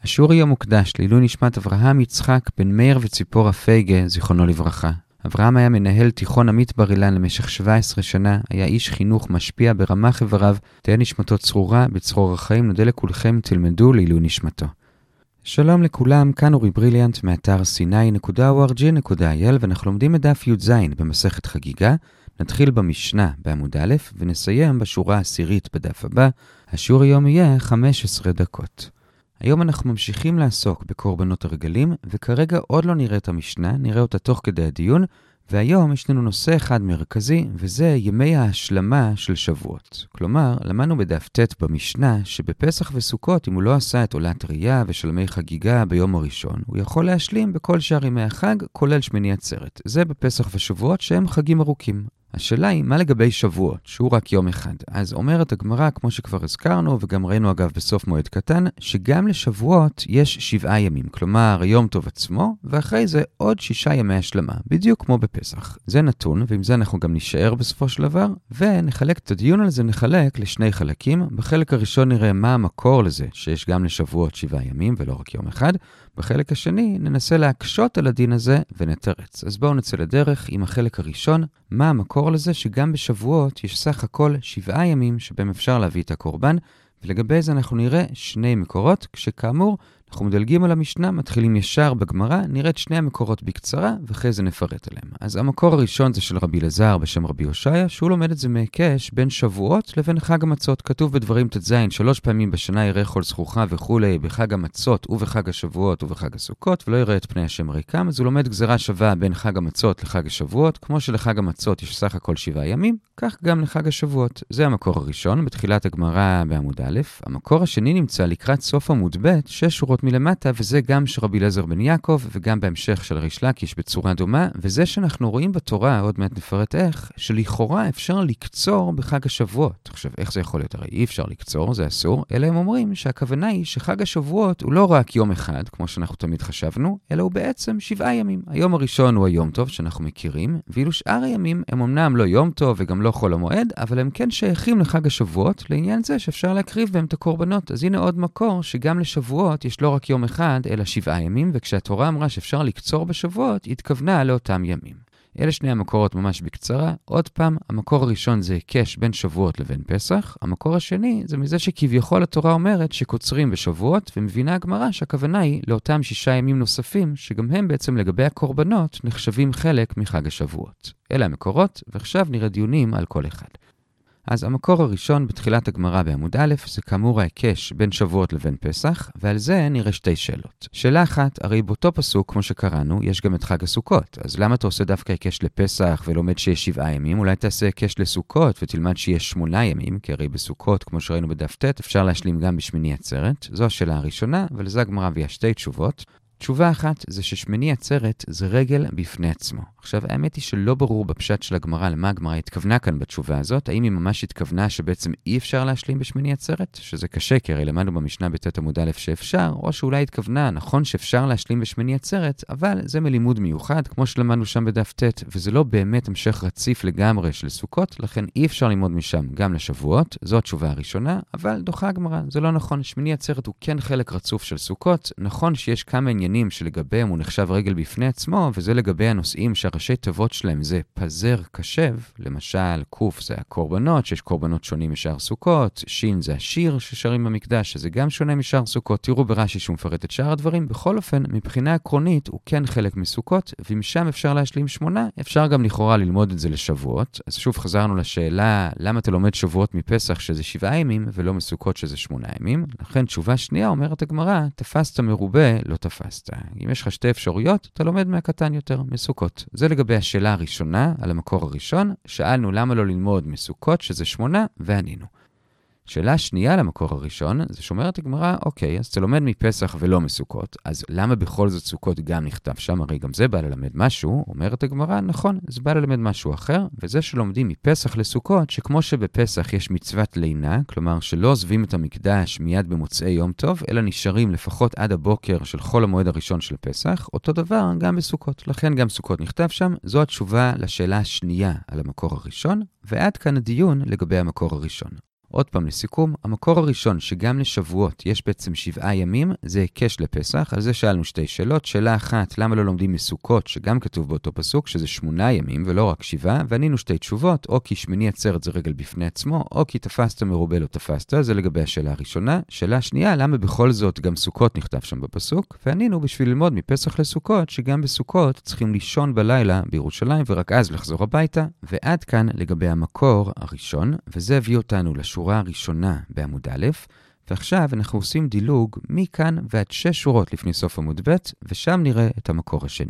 השיעור היום מוקדש לעילוי נשמת אברהם יצחק בן מאיר וציפורה פייגה, זיכרונו לברכה. אברהם היה מנהל תיכון עמית בר אילן למשך 17 שנה, היה איש חינוך משפיע ברמה חבריו, תהיה נשמתו צרורה, בצרור החיים נודה לכולכם, תלמדו לעילוי נשמתו. שלום לכולם, כאן אורי בריליאנט מאתר sinai.org.il ואנחנו לומדים מדף י"ז במסכת חגיגה. נתחיל במשנה בעמוד א' ונסיים בשורה העשירית בדף הבא. השיעור היום יהיה 15 דקות. היום אנחנו ממשיכים לעסוק בקורבנות הרגלים, וכרגע עוד לא נראה את המשנה, נראה אותה תוך כדי הדיון, והיום יש לנו נושא אחד מרכזי, וזה ימי ההשלמה של שבועות. כלומר, למדנו בדף ט' במשנה, שבפסח וסוכות, אם הוא לא עשה את עולת ראייה ושלמי חגיגה ביום הראשון, הוא יכול להשלים בכל שאר ימי החג, כולל שמיני עצרת. זה בפסח ושבועות שהם חגים ארוכים. השאלה היא, מה לגבי שבועות, שהוא רק יום אחד? אז אומרת הגמרא, כמו שכבר הזכרנו, וגם ראינו אגב בסוף מועד קטן, שגם לשבועות יש 7 ימים, כלומר יום טוב עצמו, ואחרי זה עוד 6 ימי השלמה, בדיוק כמו בפסח. זה נתון, ועם זה אנחנו גם נשאר בסופו של דבר, ונחלק את הדיון על זה, נחלק לשני חלקים. בחלק הראשון נראה מה המקור לזה, שיש גם לשבועות 7 ימים ולא רק יום אחד. בחלק השני ננסה להקשות על הדין הזה ונתרץ. אז בואו נצא לדרך עם החלק הראשון, מה המקור לזה שגם בשבועות יש סך הכל 7 ימים שבהם אפשר להביא את הקורבן, ולגבי זה אנחנו נראה 2 מקורות, כשכאמור אנחנו מדלגים על המשנה, מתחילים ישר בגמרא, נראה את 2 המקורות בקצרה ואחרי זה נפרט עליהם. אז המקור הראשון זה של רבי אלעזר בשם רבי הושעיה, שהוא לומד את זה מהיקש בין שבועות לבין חג המצות. כתוב בדברים ט"ז 3 פעמים בשנה יראה כל זכוכה וכולי, בחג המצות ובחג השבועות ובחג הסוכות, ולא יראה את פני השם ריקם. אז הוא לומד גזרה שווה בין חג המצות לחג השבועות, כמו שלחג המצות יש סך הכל 7 ימים, כך גם לחג השבועות. זה המקור הראשון בתחילת הגמרא בעמוד א'. המקור השני נמצא לקראת סוף עמוד ב' 6 שורות מלמטה, וזה גם של רבי אליעזר בן יעקב, וגם בהמשך של ריש לקיש בצורה דומה, וזה שאנחנו רואים בתורה, עוד מעט נפרט איך, שלכאורה אפשר לקצור בחג השבועות. עכשיו, איך זה יכול להיות? הרי אי אפשר לקצור, זה אסור, אלא הם אומרים שהכוונה היא שחג השבועות הוא לא רק יום אחד, כמו שאנחנו תמיד חשבנו, אלא הוא בעצם 7 ימים. היום הראשון הוא היום טוב שאנחנו מכירים, ואילו שאר הימים הם אמנם לא יום טוב וגם לא חול המועד, אבל הם כן שייכים לחג השבועות, לעניין זה שאפשר להקריב בהם את הקורבנות. אז הנה עוד מקור שגם לשבועות יש לא רק יום אחד, אלא 7 ימים, וכשהתורה אמרה שאפשר לקצור בשבועות, היא התכוונה לאותם ימים. אלה 2 המקורות ממש בקצרה. עוד פעם, המקור הראשון זה היקש בין שבועות לבין פסח. המקור השני זה מזה שכביכול התורה אומרת שקוצרים בשבועות, ומבינה הגמרא שהכוונה היא לאותם 6 ימים נוספים, שגם הם בעצם לגבי הקורבנות נחשבים חלק מחג השבועות. אלה המקורות, ועכשיו נראה דיונים על כל אחד. אז המקור הראשון בתחילת הגמרא בעמוד א' זה כאמור ההיקש בין שבועות לבין פסח, ועל זה נראה 2 שאלות. שאלה אחת, הרי באותו פסוק, כמו שקראנו, יש גם את חג הסוכות. אז למה אתה עושה דווקא היקש לפסח ולומד שיש 7 ימים? אולי תעשה היקש לסוכות ותלמד שיש 8 ימים, כי הרי בסוכות, כמו שראינו בדף ט', אפשר להשלים גם בשמיני עצרת. זו השאלה הראשונה, ולזה הגמרא הביאה 2 תשובות. תשובה אחת זה ששמיני עצרת זה רגל בפני עצמו. עכשיו, האמת היא שלא ברור בפשט של הגמרא למה הגמרא התכוונה כאן בתשובה הזאת. האם היא ממש התכוונה שבעצם אי אפשר להשלים בשמיני עצרת? שזה קשה, כי הרי למדנו במשנה בט' עמוד א' שאפשר, או שאולי התכוונה, נכון שאפשר להשלים בשמיני עצרת, אבל זה מלימוד מיוחד, כמו שלמדנו שם בדף ט', וזה לא באמת המשך רציף לגמרי של סוכות, לכן אי אפשר ללמוד משם גם לשבועות. זו התשובה הראשונה, אבל דוחה הגמרא. זה לא נכון. שמיני עצרת הוא כן חלק רצוף של סוכות. נכון שיש כמה עניינים שלגביהם הוא נחשב רגל בפני עצמו, וזה לגבי הנושאים שהראשי תיבות שלהם זה פזר קשב, למשל קוף זה הקורבנות, שיש קורבנות שונים משאר סוכות, שין זה השיר ששרים במקדש, שזה גם שונה משאר סוכות. תראו ברש"י שהוא מפרט את שאר הדברים. בכל אופן, מבחינה עקרונית הוא כן חלק מסוכות, ומשם אפשר להשלים 8, אפשר גם לכאורה ללמוד את זה לשבועות. אז שוב חזרנו לשאלה, למה אתה לומד שבועות מפסח שזה 7 ימים, ולא מסוכות שזה 8 ימים? לכן תשובה שנייה אומרת הגמרא, תפסת מרובה, לא תפסת. אם יש לך 2 אפשרויות, אתה לומד מהקטן יותר, מסוכות. זה לגבי השאלה הראשונה, על המקור הראשון. שאלנו למה לא ללמוד מסוכות, שזה 8, וענינו. שאלה שנייה למקור הראשון, זה שאומרת הגמרא, אוקיי, אז אתה לומד מפסח ולא מסוכות, אז למה בכל זאת סוכות גם נכתב שם? הרי גם זה בא ללמד משהו. אומרת הגמרא, נכון, זה בא ללמד משהו אחר, וזה שלומדים מפסח לסוכות, שכמו שבפסח יש מצוות לינה, כלומר שלא עוזבים את המקדש מיד במוצאי יום טוב, אלא נשארים לפחות עד הבוקר של חול המועד הראשון של פסח, אותו דבר גם בסוכות. לכן גם סוכות נכתב שם. זו התשובה לשאלה השנייה על המקור הראשון, ועד כאן הדיון לגבי המקור הראשון. עוד פעם לסיכום, המקור הראשון שגם לשבועות יש בעצם 7 ימים, זה היקש לפסח. על זה שאלנו 2 שאלות. שאלה אחת, למה לא לומדים מסוכות, שגם כתוב באותו פסוק, שזה 8 ימים ולא רק 7, וענינו 2 תשובות, או כי שמיני עצרת זה רגל בפני עצמו, או כי תפסת מרובה לא תפסת, זה לגבי השאלה הראשונה. שאלה שנייה, למה בכל זאת גם סוכות נכתב שם בפסוק, וענינו בשביל ללמוד מפסח לסוכות, שגם בסוכות צריכים לישון בלילה בירושלים ורק אז לחזור הביתה. ועד כאן לגבי המקור הראשון, וזה הביא אותנו לשורה הראשונה בעמוד א', ועכשיו אנחנו עושים דילוג מכאן ועד 6 שורות לפני סוף עמוד ב', ושם נראה את המקור השני.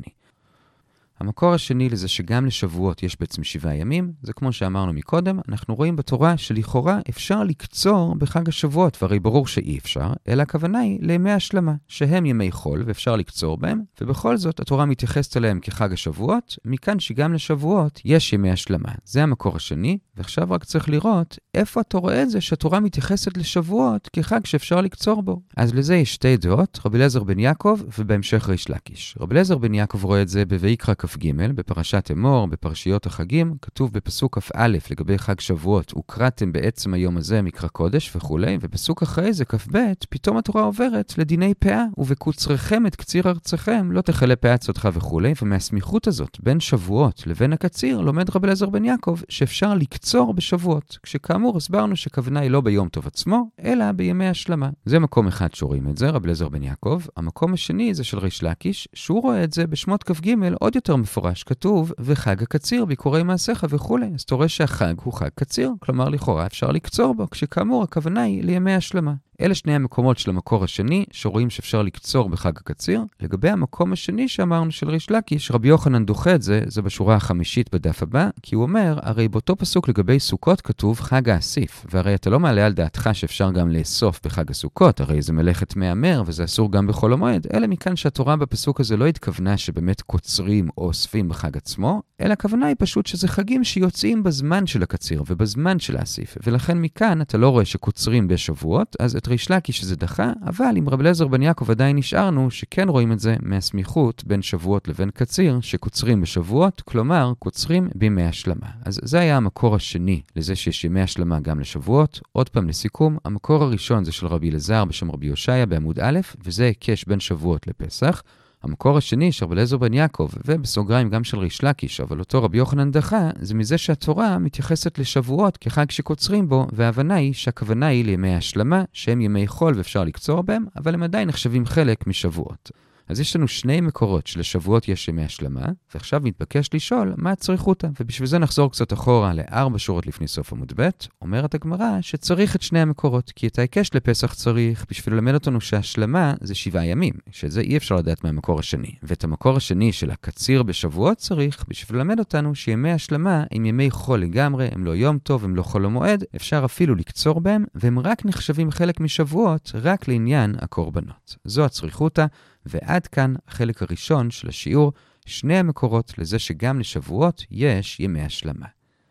המקור השני לזה שגם לשבועות יש בעצם 7 ימים, זה כמו שאמרנו מקודם, אנחנו רואים בתורה שלכאורה אפשר לקצור בחג השבועות, והרי ברור שאי אפשר, אלא הכוונה היא לימי השלמה, שהם ימי חול ואפשר לקצור בהם, ובכל זאת התורה מתייחסת אליהם כחג השבועות, מכאן שגם לשבועות יש ימי השלמה. זה המקור השני, ועכשיו רק צריך לראות איפה אתה רואה את זה שהתורה מתייחסת לשבועות כחג שאפשר לקצור בו. אז לזה יש 2 דעות, רבי אליעזר בן יעקב ובהמשך ריש לקיש. רבי אליעזר בן יעקב רואה את זה בויקרא כ"ג, בפרשת אמור, בפרשיות החגים, כתוב בפסוק כ"א לגבי חג שבועות, וקראתם בעצם היום הזה מקרא קודש וכו', ובפסוק אחרי זה כ"ב, פתאום התורה עוברת לדיני פאה, ובקוצריכם את קציר ארצכם, לא תחלה פאה צאתך וכו', ומהסמיכות הזאת בין שבועות לבין הקציר, לומד רבי אליעזר בן יעקב שאפשר לקצור בשבועות, כשכאמור הסברנו שכוונה היא לא ביום טוב עצמו, אלא בימי השלמה. זה מקום אחד שרואים את זה, רבי אליעזר בן יעקב. המקום השני זה של ריש לקיש, שהוא רואה את זה בשמות כ"ג עוד יותר מפורש, כתוב וחג הקציר ביקורי מעשיך וכו'. אז אתה רואה שהחג הוא חג קציר, כלומר לכאורה אפשר לקצור בו, כשכאמור הכוונה היא לימי השלמה. אלה 2 המקומות של המקור השני, שרואים שאפשר לקצור בחג הקציר. לגבי המקום השני שאמרנו של ריש לקיש, רבי יוחנן דוחה את זה, זה בשורה החמישית בדף הבא, כי הוא אומר, הרי באותו פסוק לגבי סוכות כתוב חג האסיף, והרי אתה לא מעלה על דעתך שאפשר גם לאסוף בחג הסוכות, הרי זה מלאכת מהמר וזה אסור גם בחול המועד, אלא מכאן שהתורה בפסוק הזה לא התכוונה שבאמת קוצרים או אוספים בחג עצמו, אלא הכוונה היא פשוט שזה חגים שיוצאים בזמן של הקציר ובזמן של האסיף, ולכן מכאן אתה לא רואה שקוצרים בשבועות, אז את ריש לקיש שזה דחה, אבל עם רבי אליעזר בן יעקב עדיין נשארנו שכן רואים את זה מהסמיכות בין שבועות לבין קציר, שקוצרים בשבועות, כלומר קוצרים בימי השלמה. אז זה היה המקור השני לזה שיש ימי השלמה גם לשבועות. עוד פעם לסיכום, המקור הראשון זה של רבי אלעזר בשם רבי יושעיה בעמוד א', וזה היקש בין שבועות לפסח. המקור השני של רבי אליעזר בן יעקב, ובסוגריים גם של ריש לקיש, אבל אותו רבי יוחנן דחה, זה מזה שהתורה מתייחסת לשבועות כחג שקוצרים בו, וההבנה היא שהכוונה היא לימי השלמה, שהם ימי חול ואפשר לקצור בהם, אבל הם עדיין נחשבים חלק משבועות. אז יש לנו 2 מקורות שלשבועות יש ימי השלמה, ועכשיו מתבקש לשאול מה צריך אותה, ובשביל זה נחזור קצת אחורה ל4 שורות לפני סוף עמוד ב'. אומרת הגמרא שצריך את 2 המקורות, כי את ההיקש לפסח צריך בשביל ללמד אותנו שהשלמה זה 7 ימים, שזה אי אפשר לדעת מהמקור השני. ואת המקור השני של הקציר בשבועות צריך בשביל ללמד אותנו שימי השלמה הם ימי חול לגמרי, הם לא יום טוב, הם לא חול המועד, אפשר אפילו לקצור בהם, והם רק נחשבים חלק משבועות רק לעניין הקורבנות. זו הצריכותה. ועד כאן החלק הראשון של השיעור, 2 המקורות לזה שגם לשבועות יש ימי השלמה.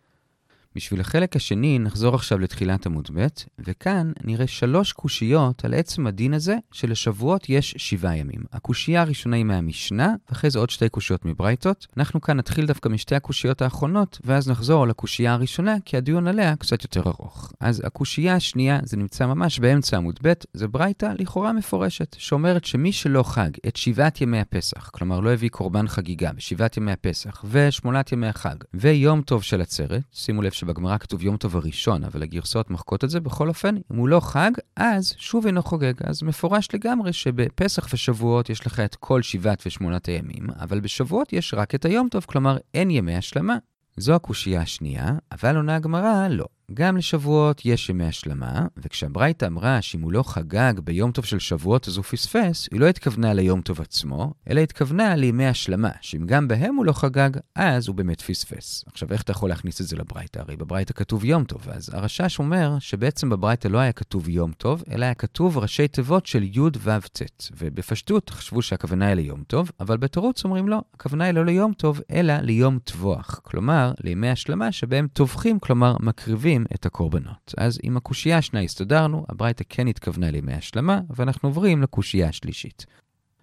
בשביל החלק השני נחזור עכשיו לתחילת עמוד ב', וכאן נראה 3 קושיות על עצם הדין הזה שלשבועות יש 7 ימים. הקושייה הראשונה היא מהמשנה, ואחרי זה עוד 2 קושיות מברייתות. אנחנו כאן נתחיל דווקא משתי הקושיות האחרונות, ואז נחזור לקושייה הראשונה, כי הדיון עליה קצת יותר ארוך. אז הקושייה השנייה, זה נמצא ממש באמצע עמוד ב', זה ברייתה לכאורה מפורשת, שאומרת שמי שלא חג את 7 ימי הפסח, כלומר לא הביא קורבן חגיגה ב7 ימי הפסח ו8 ימי החג, ויום טוב של עצרת, שימו לב שבגמרא כתוב יום טוב הראשון, אבל הגרסאות מחקות את זה. בכל אופן, אם הוא לא חג, אז שוב אינו חוגג. אז מפורש לגמרי שבפסח ושבועות יש לך את כל 7 ו8 הימים, אבל בשבועות יש רק את היום טוב, כלומר אין ימי השלמה. זו הקושייה השנייה, אבל עונה הגמרא לא. גם לשבועות יש ימי השלמה, וכשהברייתא אמרה שאם הוא לא חגג ביום טוב של שבועות אז הוא פספס, היא לא התכוונה ליום טוב עצמו, אלא התכוונה לימי השלמה, שאם גם בהם הוא לא חגג, אז הוא באמת פספס. עכשיו איך אתה יכול להכניס את זה לברייתא? הרי בברייתא כתוב יום טוב, אז הרשש אומר שבעצם בברייתא לא היה כתוב יום טוב, אלא היה כתוב ראשי תיבות של י' ו' ט', ובפשטות חשבו שהכוונה היא ליום טוב, אבל בתירוץ אומרים לא, הכוונה היא לא ליום טוב, אלא ליום טבוח, כלומר לימי השלמה שבהם טובחים, כלומר מקריבים את הקורבנות. אז עם הקושייה השנייה הסתדרנו, הברייתא כן התכוונה לימי השלמה, ואנחנו עוברים לקושייה השלישית.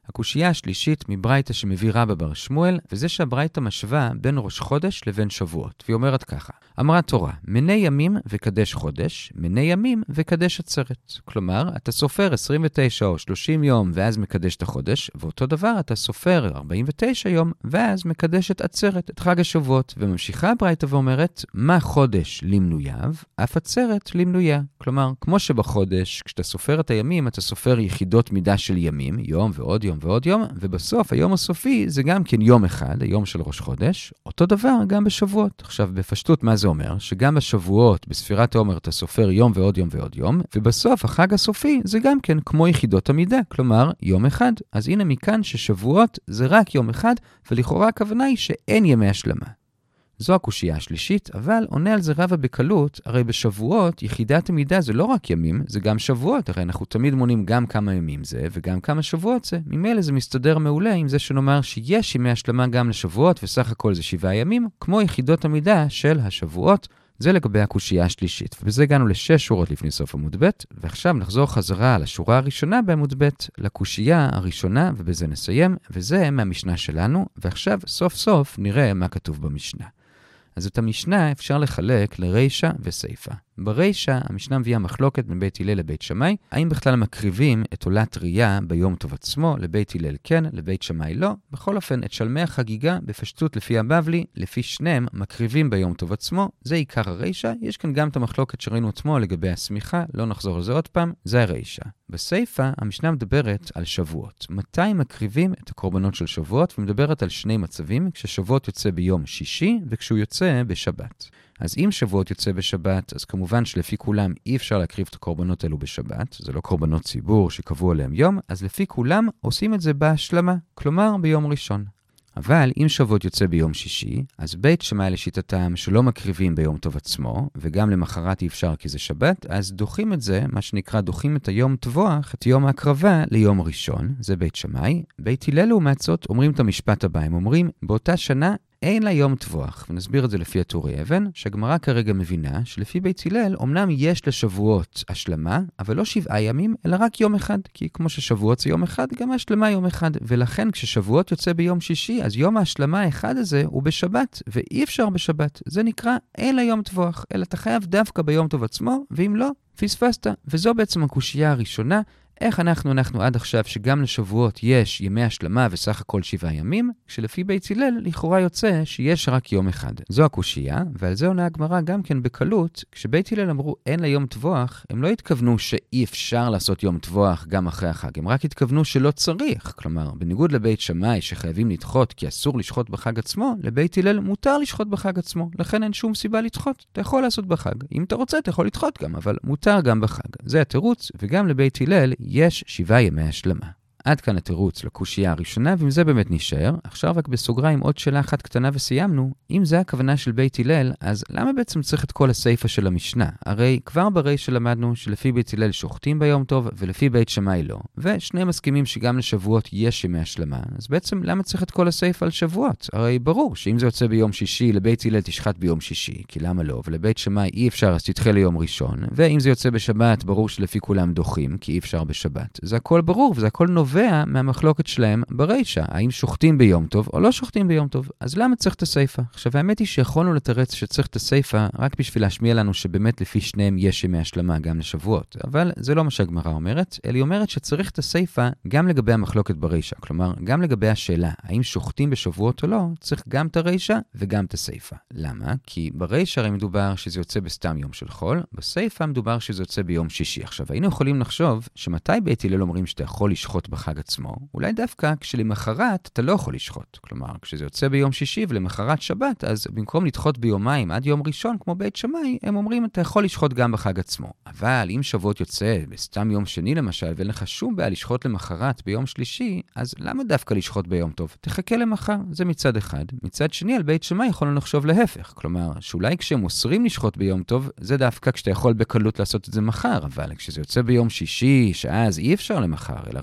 הקושייה השלישית מברייתא שמביא רבא בר שמואל, וזה שהברייתא משווה בין ראש חודש לבין שבועות. והיא אומרת ככה, אמרה תורה, מני ימים וקדש חודש, מני ימים וקדש עצרת. כלומר, אתה סופר 29 או 30 יום ואז מקדש את החודש, ואותו דבר אתה סופר 49 יום ואז מקדש את עצרת, את חג השבועות. וממשיכה הברייתא ואומרת, מה חודש למנוייו, אף עצרת למנויה. כלומר, כמו שבחודש, כשאתה סופר את הימים, אתה סופר יחידות מידה של ימים, יום ועוד יום ועוד יום, ובסוף היום הסופי זה גם כן יום אחד, היום של ראש חודש, אותו דבר גם בשבועות. עכשיו, בפשטות מה זה אומר? שגם בשבועות, בספירת העומר, אתה סופר יום ועוד יום ועוד יום, ובסוף החג הסופי זה גם כן כמו יחידות המידה, כלומר יום אחד. אז הנה מכאן ששבועות זה רק יום אחד, ולכאורה הכוונה היא שאין ימי השלמה. זו הקושייה השלישית, אבל עונה על זה רבא בקלות, הרי בשבועות יחידת המידה זה לא רק ימים, זה גם שבועות, הרי אנחנו תמיד מונים גם כמה ימים זה וגם כמה שבועות זה. ממילא זה מסתדר מעולה עם זה שנאמר שיש ימי השלמה גם לשבועות, וסך הכל זה 7 ימים, כמו יחידות המידה של השבועות. זה לגבי הקושייה השלישית, ובזה הגענו ל6 שורות לפני סוף עמוד ב', ועכשיו נחזור חזרה לשורה הראשונה בעמוד ב', לקושייה הראשונה, ובזה נסיים, וזה מהמשנה שלנו, ועכשיו סוף סוף נראה מה כתוב במשנה. אז את המשנה אפשר לחלק לרישה וסיפה. ברישה, המשנה מביאה מחלוקת בין בית הלל לבית שמאי, האם בכלל מקריבים את עולת ראייה ביום טוב עצמו, לבית הלל כן, לבית שמאי לא. בכל אופן, את שלמי החגיגה, בפשטות לפי הבבלי, לפי שניהם, מקריבים ביום טוב עצמו, זה עיקר הרישה. יש כאן גם את המחלוקת שראינו עצמו לגבי הסמיכה, לא נחזור על זה עוד פעם, זה הרישה. בסיפה, המשנה מדברת על שבועות. מתי מקריבים את הקורבנות של שבועות, ומדברת על שני מצבים, כששבועות יוצא ביום שישי, וכשהוא יוצא בשבת. אז אם שבועות יוצא בשבת, אז כמובן שלפי כולם אי אפשר להקריב את הקורבנות האלו בשבת, זה לא קורבנות ציבור שקבעו עליהם יום, אז לפי כולם עושים את זה בהשלמה, כלומר ביום ראשון. אבל אם שבועות יוצא ביום שישי, אז בית שמאי לשיטתם שלא מקריבים ביום טוב עצמו, וגם למחרת אי אפשר כי זה שבת, אז דוחים את זה, מה שנקרא דוחים את היום טבוח, את יום ההקרבה ליום ראשון, זה בית שמאי. בית הלל לעומת זאת אומרים את המשפט הבא, הם אומרים באותה שנה אין לה יום טבוח, ונסביר את זה לפי הטורי אבן, שהגמרא כרגע מבינה שלפי בית הלל, אמנם יש לשבועות השלמה, אבל לא 7 ימים, אלא רק יום אחד, כי כמו ששבועות זה יום אחד, גם השלמה יום אחד, ולכן כששבועות יוצא ביום שישי, אז יום ההשלמה האחד הזה הוא בשבת, ואי אפשר בשבת. זה נקרא אין לה יום טבוח, אלא אתה חייב דווקא ביום טוב עצמו, ואם לא, פספסת. וזו בעצם הקושייה הראשונה, איך אנחנו עד עכשיו שגם לשבועות יש ימי השלמה וסך הכל 7 ימים, כשלפי בית הלל לכאורה יוצא שיש רק יום אחד. זו הקושייה, ועל זה עונה הגמרא גם כן בקלות, כשבית הלל אמרו אין לה יום טבוח, הם לא התכוונו שאי אפשר לעשות יום טבוח גם אחרי החג, הם רק התכוונו שלא צריך. כלומר, בניגוד לבית שמאי שחייבים לדחות כי אסור לשחוט בחג עצמו, לבית הלל מותר לשחוט בחג עצמו, לכן אין שום סיבה לדחות. אתה יכול לעשות בחג, אם אתה רוצה אתה יכול לדחות גם, אבל מותר גם בחג. זה התירוץ, וגם לבית הלל יש 7 ימי השלמה. עד כאן התירוץ לקושייה הראשונה, ועם זה באמת נשאר. עכשיו רק בסוגריים עוד שאלה אחת קטנה וסיימנו. אם זה הכוונה של בית הלל, אז למה בעצם צריך את כל הסיפה של המשנה? הרי כבר ברישה למדנו שלפי בית הלל שוחטים ביום טוב, ולפי בית שמאי לא. ושני מסכימים שגם לשבועות יש ימי השלמה. אז בעצם למה צריך את כל הסיפה על שבועות? הרי ברור שאם זה יוצא ביום שישי, לבית הלל תשחט ביום שישי, כי למה לא? ולבית שמאי אי אפשר, אז תדחה ליום ראשון. ואם זה יוצא בשבת, ברור שלפי כולם דוחים, כי אי אפשר בשבת. זה הכל ברור, וזה הכל נובע מהמחלוקת שלהם ברישה, האם שוחטים ביום טוב או לא שוחטים ביום טוב. אז למה צריך את הסיפה? עכשיו האמת היא שיכולנו לתרץ שצריך את הסיפה רק בשביל להשמיע לנו שבאמת לפי שניהם יש ימי השלמה גם לשבועות, אבל זה לא מה שהגמרא אומרת, אלא היא אומרת שצריך את הסיפה גם לגבי המחלוקת ברישה, כלומר גם לגבי השאלה האם שוחטים בשבועות או לא, צריך גם את הרישה וגם את הסיפה. למה? כי ברישה הרי מדובר שזה יוצא בסתם יום של חול, בסיפה מדובר שזה יוצא ביום שישי. עכשיו היינו יכולים לחשוב שמתי בית הלל אומרים שאתה יכול לשחוט בחג עצמו, אולי דווקא כשלמחרת אתה לא יכול לשחוט. כלומר, כשזה יוצא ביום שישי ולמחרת שבת, אז במקום לדחות ביומיים עד יום ראשון, כמו בית שמאי, הם אומרים אתה יכול לשחוט גם בחג עצמו. אבל אם שבועות יוצא בסתם יום שני למשל, ואין לך שום בעיה לשחוט למחרת ביום שלישי, אז למה דווקא לשחוט ביום טוב? תחכה למחר. זה מצד אחד. מצד שני, על בית שמאי יכולנו לחשוב להפך. כלומר, שאולי כשהם אוסרים לשחוט ביום טוב, זה דווקא כשאתה יכול בקלות לעשות את זה מחר, אבל כשזה יוצא ביום שישי, שאז אי אפשר למחר, אלא רק ביום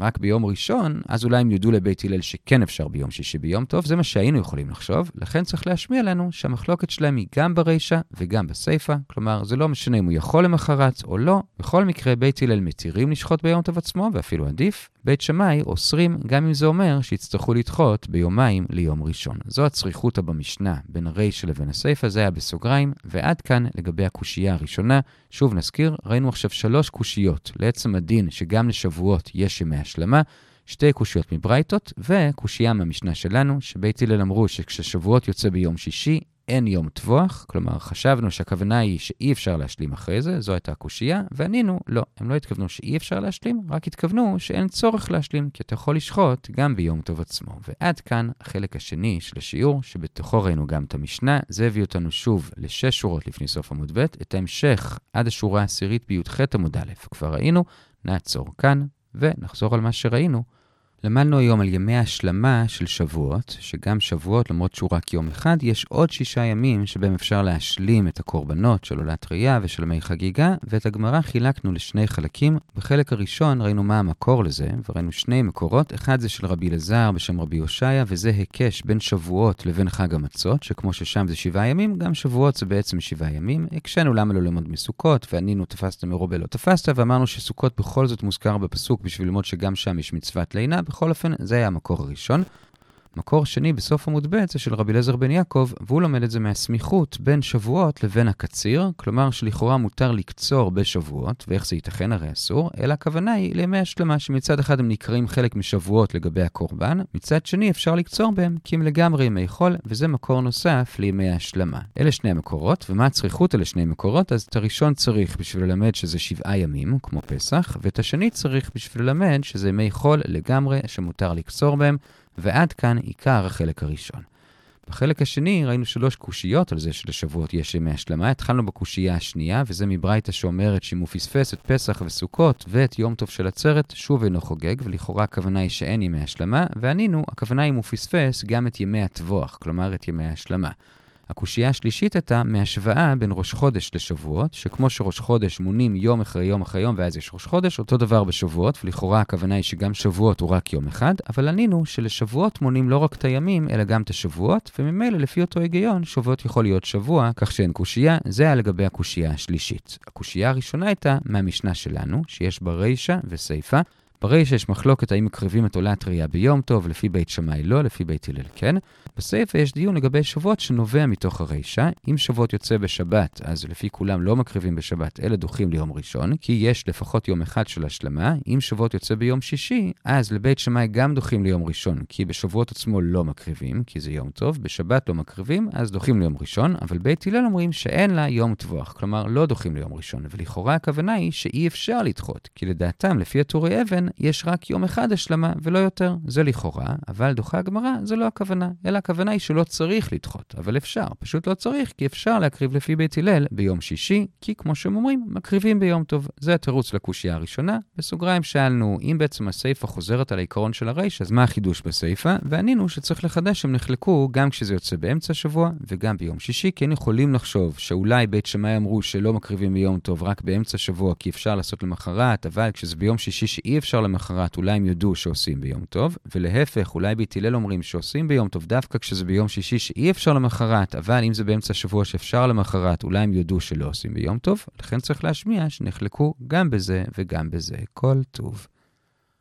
ראשון, אז אולי הם יודו לבית הלל שכן אפשר ביום שישי ביום טוב, זה מה שהיינו יכולים לחשוב, לכן צריך להשמיע לנו שהמחלוקת שלהם היא גם ברישה וגם בסייפה, כלומר זה לא משנה אם הוא יכול למחרת או לא, בכל מקרה בית הלל מתירים לשחוט ביום טוב עצמו ואפילו עדיף, בית שמאי אוסרים גם אם זה אומר שיצטרכו לדחות ביומיים ליום ראשון. זו הצריכות במשנה בין הרישה לבין הסייפה, זה היה בסוגריים, ועד כאן לגבי הקושייה הראשונה. שוב נזכיר, ראינו עכשיו 3 קושיות, לעצם הדין שגם לשבועות יש ימי השלמה, 2 קושיות מברייתות, וקושייה מהמשנה שלנו, שבית הלל אמרו שכששבועות יוצא ביום שישי, אין יום טבוח, כלומר חשבנו שהכוונה היא שאי אפשר להשלים אחרי זה, זו הייתה הקושייה, וענינו, לא, הם לא התכוונו שאי אפשר להשלים, רק התכוונו שאין צורך להשלים, כי אתה יכול לשחוט גם ביום טוב עצמו. ועד כאן החלק השני של השיעור, שבתוכו ראינו גם את המשנה, זה הביא אותנו שוב ל6 שורות לפני סוף עמוד ב', את ההמשך עד השורה העשירית בי"ח עמוד א'. כבר ראינו, נעצור כאן, ונחזור על מה שראינו. למדנו היום על ימי ההשלמה של שבועות, שגם שבועות, למרות שהוא רק יום אחד, יש עוד 6 ימים שבהם אפשר להשלים את הקורבנות של עולת ראייה ושל מי חגיגה, ואת הגמרא חילקנו ל2 חלקים. בחלק הראשון ראינו מה המקור לזה, וראינו 2 מקורות, אחד זה של רבי אלעזר בשם רבי הושעיה, וזה היקש בין שבועות לבין חג המצות, שכמו ששם זה 7 ימים, גם שבועות זה בעצם 7 ימים. הקשנו למה לא ללמוד מסוכות, וענינו תפסת מרובה לא תפסת, ואמרנו שסוכות בכל זאת מוזכר בפסוק בשביל ללמוד שגם שם יש מצוות לינה. בכל אופן, זה היה המקור הראשון. מקור שני בסוף עמוד ב' זה של רבי אליעזר בן יעקב, והוא לומד את זה מהסמיכות בין שבועות לבין הקציר, כלומר שלכאורה מותר לקצור בשבועות, ואיך זה ייתכן הרי אסור, אלא הכוונה היא לימי השלמה, שמצד אחד הם נקראים חלק משבועות לגבי הקורבן, מצד שני אפשר לקצור בהם, כי הם לגמרי ימי חול, וזה מקור נוסף לימי השלמה. אלה 2 המקורות, ומה הצריכות אלה 2 מקורות? אז את הראשון צריך בשביל ללמד שזה 7 ימים, כמו פסח, ואת השני צריך בשביל ללמד שזה ימי חול לגמרי, שמותר לקצור בהם, ועד כאן עיקר החלק הראשון. בחלק השני ראינו 3 קושיות על זה שלשבועות יש ימי השלמה. התחלנו בקושייה השנייה, וזה מברייתא שאומרת שאם הוא פספס את פסח וסוכות ואת יום טוב של עצרת, שוב אינו חוגג, ולכאורה הכוונה היא שאין ימי השלמה, וענינו, הכוונה אם הוא פספס גם את ימי הטבוח, כלומר את ימי השלמה. הקושייה השלישית הייתה מהשוואה בין ראש חודש לשבועות, שכמו שראש חודש מונים יום אחרי יום אחרי יום, ואז יש ראש חודש, אותו דבר בשבועות, ולכאורה הכוונה היא שגם שבועות הוא רק יום אחד, אבל ענינו שלשבועות מונים לא רק את הימים, אלא גם את השבועות, וממילא לפי אותו היגיון, שבועות יכול להיות שבוע, כך שאין קושייה, זה היה לגבי הקושייה השלישית. הקושייה הראשונה הייתה מהמשנה שלנו, שיש בה רישה וסייפה, ברישה יש מחלוקת האם מקריבים את עולת ראייה ביום טוב, לפי בית שמאי לא, לפי בית הלל כן. בסייפה יש דיון לגבי שבועות שנובע מתוך הרישה. אם שבועות יוצא בשבת, אז לפי כולם לא מקריבים בשבת, אלא דוחים ליום ראשון, כי יש לפחות יום אחד של השלמה. אם שבועות יוצא ביום שישי, אז לבית שמאי גם דוחים ליום ראשון, כי בשבועות עצמו לא מקריבים, כי זה יום טוב, בשבת לא מקריבים, אז דוחים ליום ראשון, אבל בית הלל אומרים שאין לה יום טבוח, כלומר לא דוחים ליום ראשון, ולכאורה הכוונה היא שאי אפשר לדחות, כי לדעתם לפי הטורי אבן יש רק יום אחד השלמה ולא יותר. זה לכאורה, אבל דוחה הגמרא זה לא הכוונה, אלא הכוונה היא שלא צריך לדחות, אבל אפשר, פשוט לא צריך, כי אפשר להקריב לפי בית הלל ביום שישי, כי כמו שהם אומרים, מקריבים ביום טוב. זה התירוץ לקושייה הראשונה. בסוגריים שאלנו, אם בעצם הסייפה חוזרת על העיקרון של הריש, אז מה החידוש בסייפה? וענינו שצריך לחדש שהם נחלקו גם כשזה יוצא באמצע השבוע וגם ביום שישי, כי הם יכולים לחשוב שאולי בית שמאי אמרו שלא מקריבים ביום טוב רק באמצע השבוע, כי אפשר לעשות למחרת, אבל כשזה ביום שישי שאי אפשר למחרת, אולי הם יודו שעושים ביום טוב, ולהפך, אולי בית הלל אומרים שעושים ביום טוב דווקא כשזה ביום שישי שאי אפשר למחרת, אבל אם זה באמצע השבוע שאפשר למחרת, אולי הם יודו שלא עושים ביום טוב, לכן צריך להשמיע שנחלקו גם בזה וגם בזה. כל טוב.